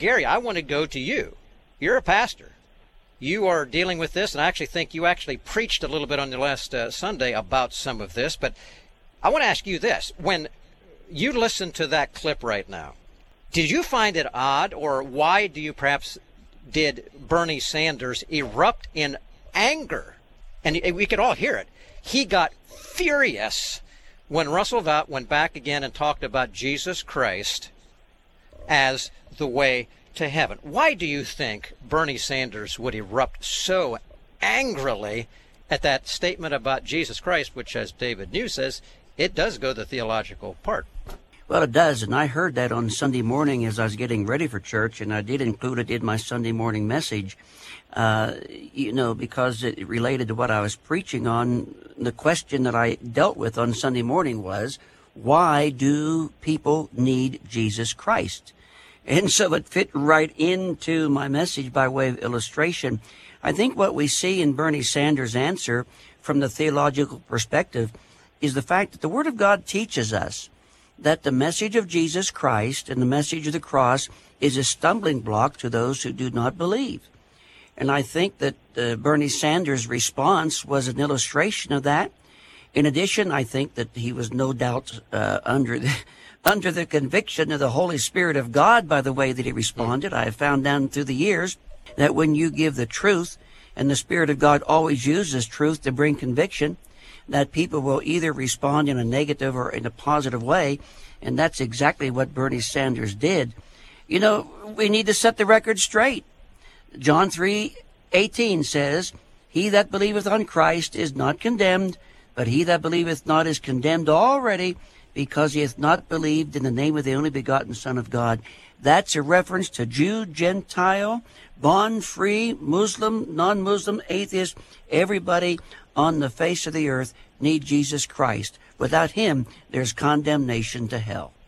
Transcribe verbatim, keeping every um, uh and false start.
Gary, I want to go to you. You're a pastor. You are dealing with this, and I actually think you actually preached a little bit on the last uh, Sunday about some of this. But I want to ask you this. When you listen to that clip right now, did you find it odd, or why do you perhaps did Bernie Sanders erupt in anger? And we could all hear it. He got furious when Russell Vought went back again and talked about Jesus Christ as the way to heaven. Why do you think Bernie Sanders would erupt so angrily at that statement about Jesus Christ, which, as David New says, it does go the theological part? Well, it does, and I heard that on Sunday morning as I was getting ready for church, and I did include it in my Sunday morning message, uh, you know, because it related to what I was preaching on. The question that I dealt with on Sunday morning was, why do people need Jesus Christ? And so it fit right into my message by way of illustration. I think what we see in Bernie Sanders' answer from the theological perspective is the fact that the Word of God teaches us that the message of Jesus Christ and the message of the cross is a stumbling block to those who do not believe. And I think that uh, Bernie Sanders' response was an illustration of that. In addition, I think that he was no doubt uh, under the under the conviction of the Holy Spirit of God by the way that he responded. I have found down through the years that when you give the truth, and the Spirit of God always uses truth to bring conviction, that people will either respond in a negative or in a positive way, and that's exactly what Bernie Sanders did. You know, we need to set the record straight. John three eighteen says, "He that believeth on Christ is not condemned, but he that believeth not is condemned already, because he hath not believed in the name of the only begotten Son of God." That's a reference to Jew, Gentile, bond, free, Muslim, non-Muslim, atheist. Everybody on the face of the earth need Jesus Christ. Without him, there's condemnation to hell.